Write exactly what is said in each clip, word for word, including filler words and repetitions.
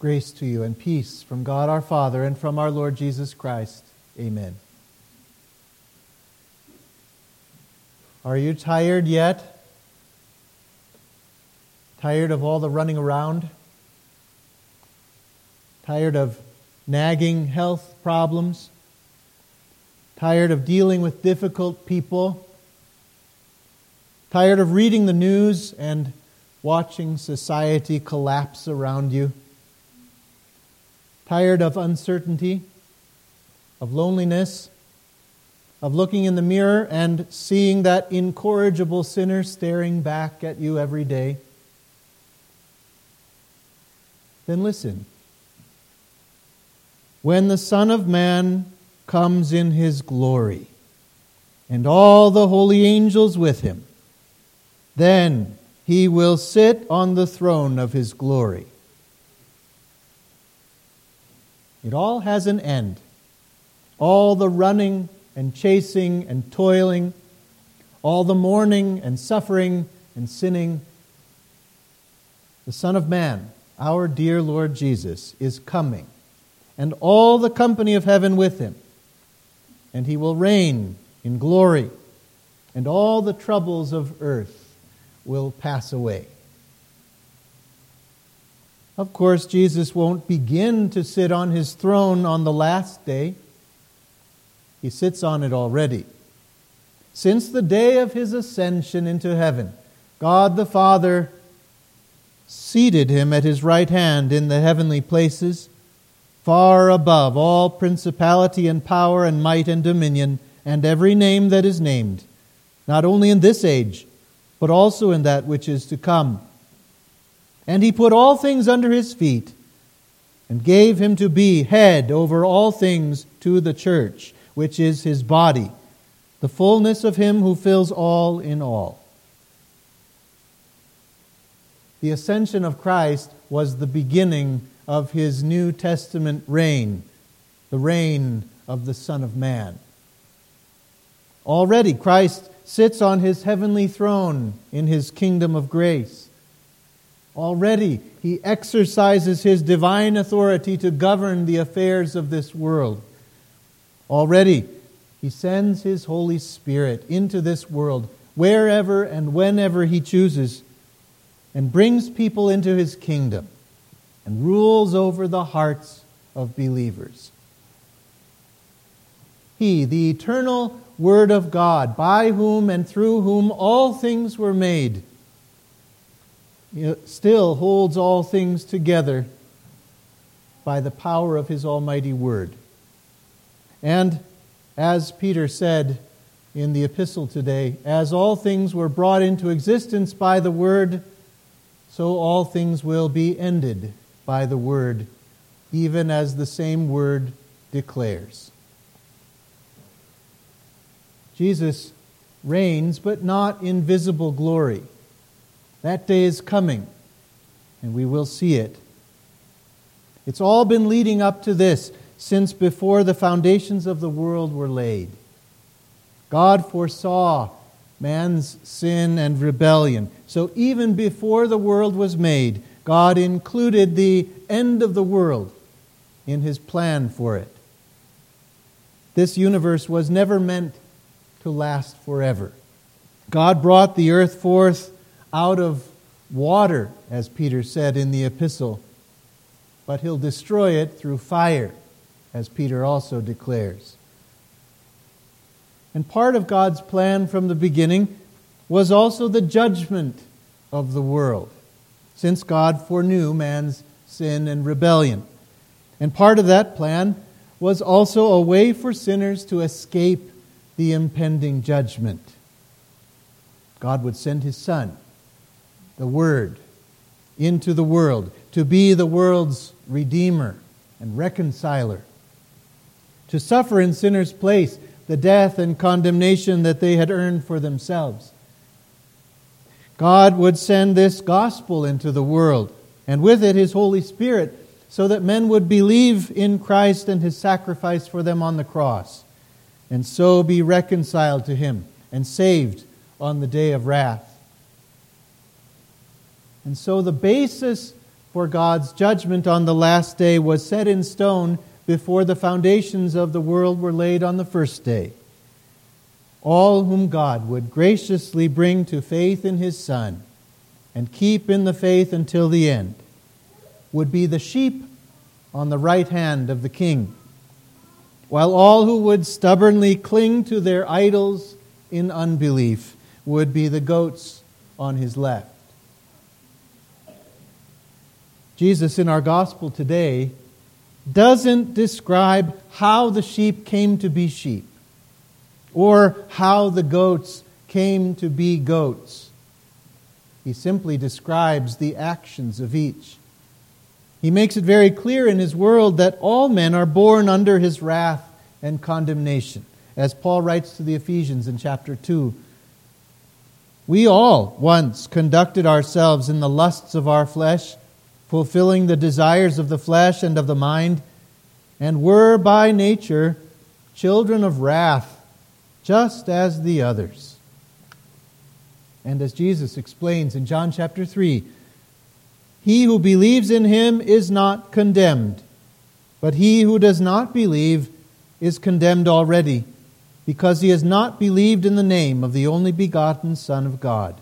Grace to you and peace from God our Father and from our Lord Jesus Christ. Amen. Are you tired yet? Tired of all the running around? Tired of nagging health problems? Tired of dealing with difficult people? Tired of reading the news and watching society collapse around you? Tired of uncertainty, of loneliness, of looking in the mirror and seeing that incorrigible sinner staring back at you every day? Then listen. When the Son of Man comes in His glory, and all the holy angels with Him, then He will sit on the throne of His glory. It all has an end. All the running and chasing and toiling, all the mourning and suffering and sinning. The Son of Man, our dear Lord Jesus, is coming, and all the company of heaven with Him. And He will reign in glory, and all the troubles of earth will pass away. Of course, Jesus won't begin to sit on His throne on the last day. He sits on it already. Since the day of His ascension into heaven, God the Father seated Him at His right hand in the heavenly places, far above all principality and power and might and dominion, and every name that is named, not only in this age, but also in that which is to come. And He put all things under His feet, and gave Him to be head over all things to the church, which is His body, the fullness of Him who fills all in all. The ascension of Christ was the beginning of His New Testament reign, the reign of the Son of Man. Already Christ sits on His heavenly throne in His kingdom of grace. Already He exercises His divine authority to govern the affairs of this world. Already He sends His Holy Spirit into this world wherever and whenever He chooses, and brings people into His kingdom and rules over the hearts of believers. He, the eternal Word of God, by whom and through whom all things were made, still holds all things together by the power of His almighty Word. And as Peter said in the epistle today, as all things were brought into existence by the Word, so all things will be ended by the Word, even as the same Word declares. Jesus reigns, but not in visible glory. That day is coming, and we will see it. It's all been leading up to this since before the foundations of the world were laid. God foresaw man's sin and rebellion. So even before the world was made, God included the end of the world in His plan for it. This universe was never meant to last forever. God brought the earth forth out of water, as Peter said in the epistle, but He'll destroy it through fire, as Peter also declares. And part of God's plan from the beginning was also the judgment of the world, since God foreknew man's sin and rebellion. And part of that plan was also a way for sinners to escape the impending judgment. God would send His Son, the Word, into the world to be the world's Redeemer and Reconciler, to suffer in sinners' place the death and condemnation that they had earned for themselves. God would send this gospel into the world, and with it His Holy Spirit, so that men would believe in Christ and His sacrifice for them on the cross, and so be reconciled to Him and saved on the day of wrath. And so the basis for God's judgment on the last day was set in stone before the foundations of the world were laid on the first day. All whom God would graciously bring to faith in His Son and keep in the faith until the end would be the sheep on the right hand of the King, while all who would stubbornly cling to their idols in unbelief would be the goats on His left. Jesus in our gospel today doesn't describe how the sheep came to be sheep or how the goats came to be goats. He simply describes the actions of each. He makes it very clear in His world that all men are born under His wrath and condemnation. As Paul writes to the Ephesians in chapter two, we all once conducted ourselves in the lusts of our flesh, fulfilling the desires of the flesh and of the mind, and were by nature children of wrath, just as the others. And as Jesus explains in John chapter three, he who believes in Him is not condemned, but he who does not believe is condemned already, because he has not believed in the name of the only begotten Son of God.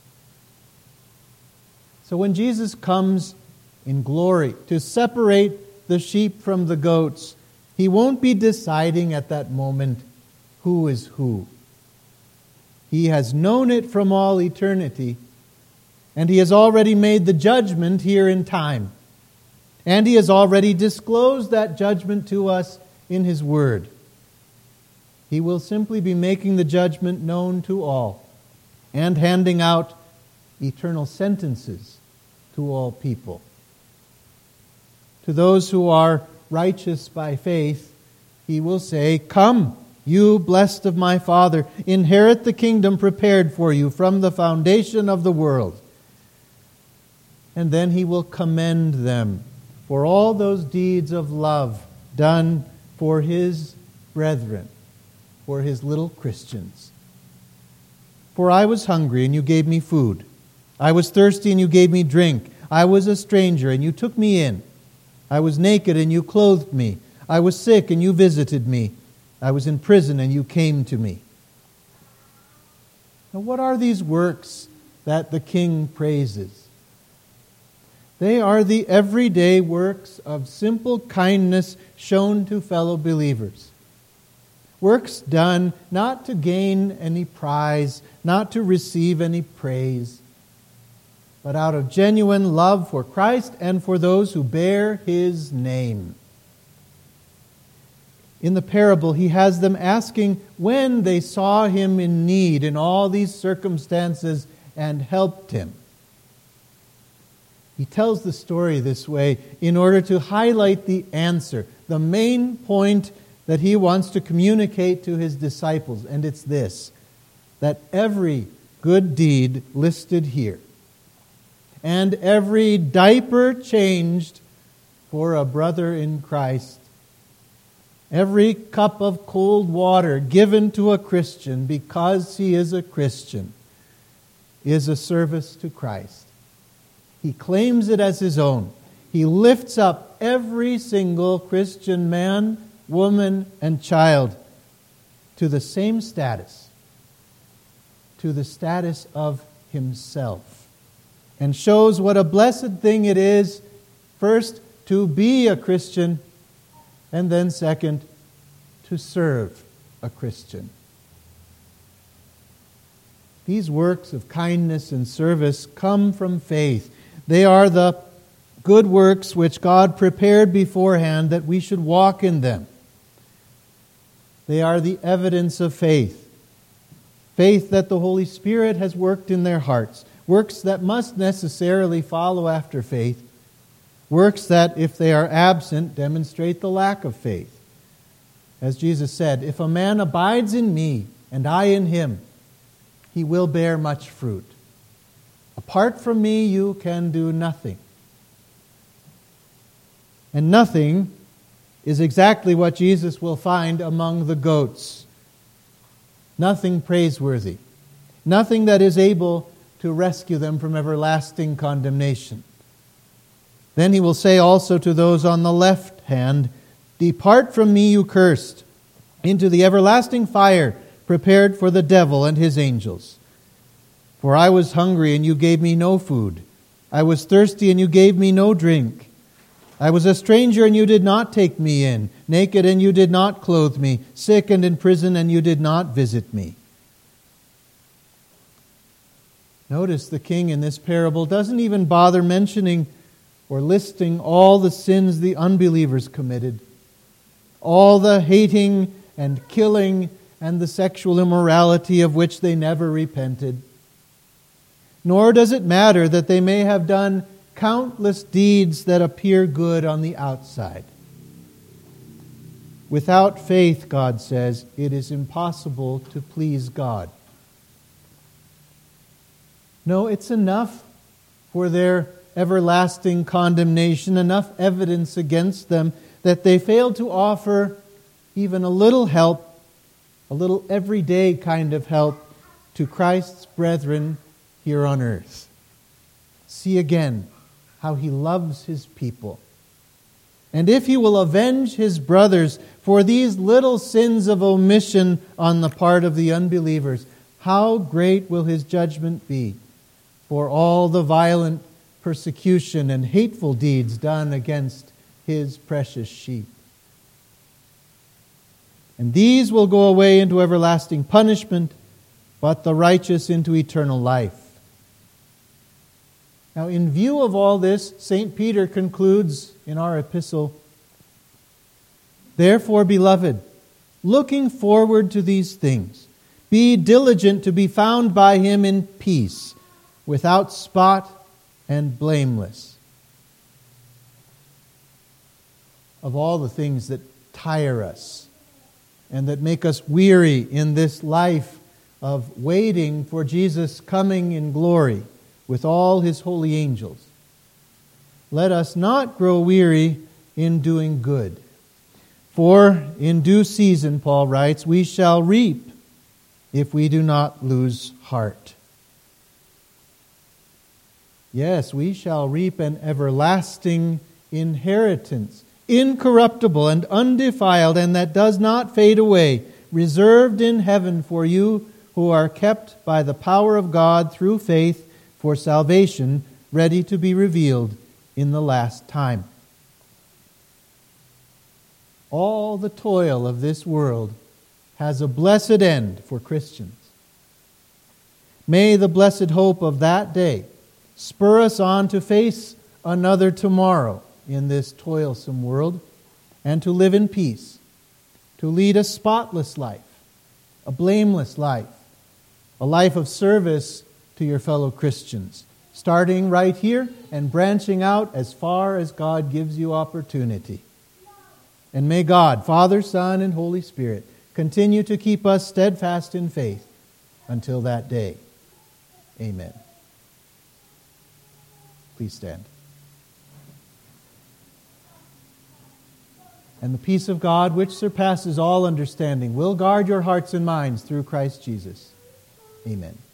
So when Jesus comes in glory to separate the sheep from the goats, He won't be deciding at that moment who is who. He has known it from all eternity, and He has already made the judgment here in time. And He has already disclosed that judgment to us in His Word. He will simply be making the judgment known to all and handing out eternal sentences to all people. To those who are righteous by faith, He will say, "Come, you blessed of my Father, inherit the kingdom prepared for you from the foundation of the world." And then He will commend them for all those deeds of love done for His brethren, for His little Christians. "For I was hungry, and you gave me food. I was thirsty, and you gave me drink. I was a stranger, and you took me in. I was naked, and you clothed me. I was sick, and you visited me. I was in prison, and you came to me." Now, what are these works that the King praises? They are the everyday works of simple kindness shown to fellow believers. Works done not to gain any prize, not to receive any praise, but out of genuine love for Christ and for those who bear His name. In the parable, He has them asking when they saw Him in need in all these circumstances and helped Him. He tells the story this way in order to highlight the answer, the main point that He wants to communicate to His disciples, and it's this, that every good deed listed here, and every diaper changed for a brother in Christ, every cup of cold water given to a Christian because he is a Christian, is a service to Christ. He claims it as His own. He lifts up every single Christian man, woman, and child to the same status, to the status of Himself, and shows what a blessed thing it is, first, to be a Christian, and then second, to serve a Christian. These works of kindness and service come from faith. They are the good works which God prepared beforehand that we should walk in them. They are the evidence of faith. Faith that the Holy Spirit has worked in their hearts. Works that must necessarily follow after faith. Works that, if they are absent, demonstrate the lack of faith. As Jesus said, "If a man abides in me and I in him, he will bear much fruit. Apart from me, you can do nothing." And nothing is exactly what Jesus will find among the goats. Nothing praiseworthy. Nothing that is able to rescue them from everlasting condemnation. Then he will say also to those on the left hand, Depart from me, you cursed, into the everlasting fire prepared for the devil and his angels. For I was hungry, and you gave me no food. I was thirsty, and you gave me no drink. I was a stranger, and you did not take me in, naked, and you did not clothe me, sick and in prison, and you did not visit me. Notice the king in this parable doesn't even bother mentioning or listing all the sins the unbelievers committed, all the hating and killing and the sexual immorality of which they never repented. Nor does it matter that they may have done countless deeds that appear good on the outside. Without faith, God says, it is impossible to please God. No, it's enough for their everlasting condemnation, enough evidence against them that they fail to offer even a little help, a little everyday kind of help to Christ's brethren here on earth. See again how He loves His people. And if He will avenge His brothers for these little sins of omission on the part of the unbelievers, how great will His judgment be for all the violent persecution and hateful deeds done against His precious sheep. And these will go away into everlasting punishment, but the righteous into eternal life. Now, in view of all this, Saint Peter concludes in our epistle, Therefore, beloved, looking forward to these things, be diligent to be found by Him in peace, without spot and blameless. Of all the things that tire us and that make us weary in this life of waiting for Jesus' coming in glory with all His holy angels, let us not grow weary in doing good. For in due season, Paul writes, we shall reap if we do not lose heart. Yes, we shall reap an everlasting inheritance, incorruptible and undefiled, and that does not fade away, reserved in heaven for you who are kept by the power of God through faith for salvation, ready to be revealed in the last time. All the toil of this world has a blessed end for Christians. May the blessed hope of that day spur us on to face another tomorrow in this toilsome world and to live in peace, to lead a spotless life, a blameless life, a life of service to your fellow Christians, starting right here and branching out as far as God gives you opportunity. And may God, Father, Son, and Holy Spirit, continue to keep us steadfast in faith until that day. Amen. Please stand. And the peace of God, which surpasses all understanding, will guard your hearts and minds through Christ Jesus. Amen.